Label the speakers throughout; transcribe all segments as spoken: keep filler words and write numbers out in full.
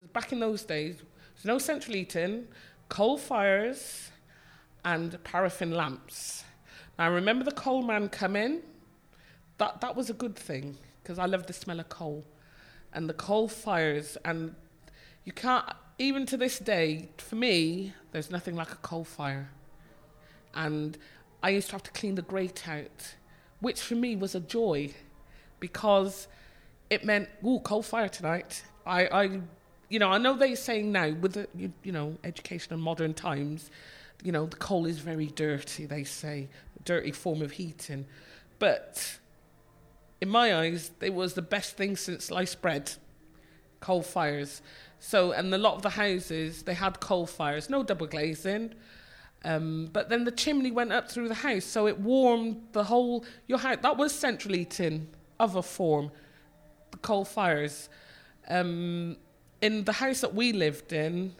Speaker 1: back in those days, there's no central heating, coal fires, and paraffin lamps. Now, I remember the coal man coming. That that was a good thing, because I love the smell of coal. And the coal fires, and you can't, even to this day, for me, there's nothing like a coal fire. And I used to have to clean the grate out, which for me was a joy, because it meant, ooh, coal fire tonight. I, I, you know, I know they're saying now, with the, you, you know, education in modern times, you know, the coal is very dirty, they say, a dirty form of heating. But in my eyes, it was the best thing since sliced bread, coal fires. So, and a lot of the houses, they had coal fires, no double glazing. Um, but then the chimney went up through the house, so it warmed the whole, your house. That was central heating of a form, the coal fires. Um, in the house that we lived in,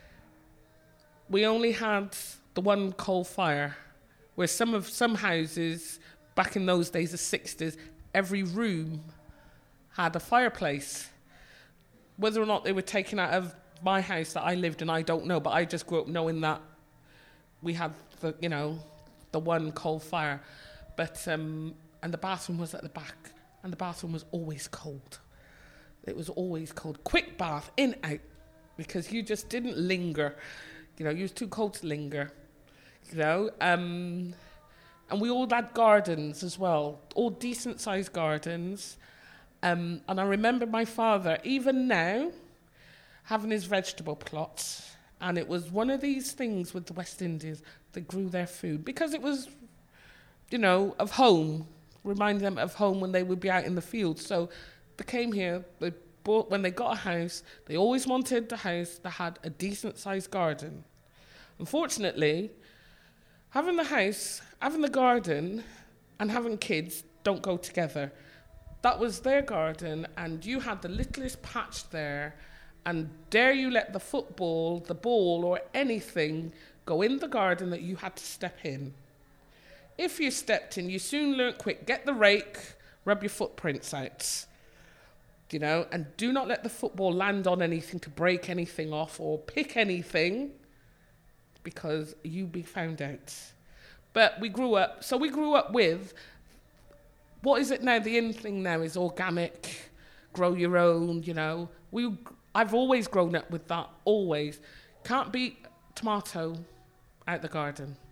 Speaker 1: we only had the one coal fire, where some of some houses, back in those days, the sixties, every room had a fireplace. Whether or not they were taken out of my house that I lived in, I don't know, but I just grew up knowing that we had the, you know, the one coal fire. But, um, and the bathroom was at the back, and the bathroom was always cold. It was always cold. Quick bath, in, out, because you just didn't linger. You know, you was too cold to linger, you know. Um, and we all had gardens as well, all decent-sized gardens. Um, and I remember my father, even now, having his vegetable plots. And it was one of these things with the West Indies that grew their food, because it was, you know, of home, reminding them of home when they would be out in the fields. So they came here, they bought, when they got a house, they always wanted a house that had a decent-sized garden. Unfortunately, having the house, having the garden, and having kids don't go together. That was their garden, and you had the littlest patch there, and dare you let the football, the ball, or anything go in the garden that you had to step in. If you stepped in, you soon learnt quick, get the rake, rub your footprints out, you know, and do not let the football land on anything to break anything off or pick anything, because you'd be found out. But we grew up, so we grew up with, what is it now? The in thing now is organic, grow your own, you know. We, I've always grown up with that, always. Can't beat tomato out the garden.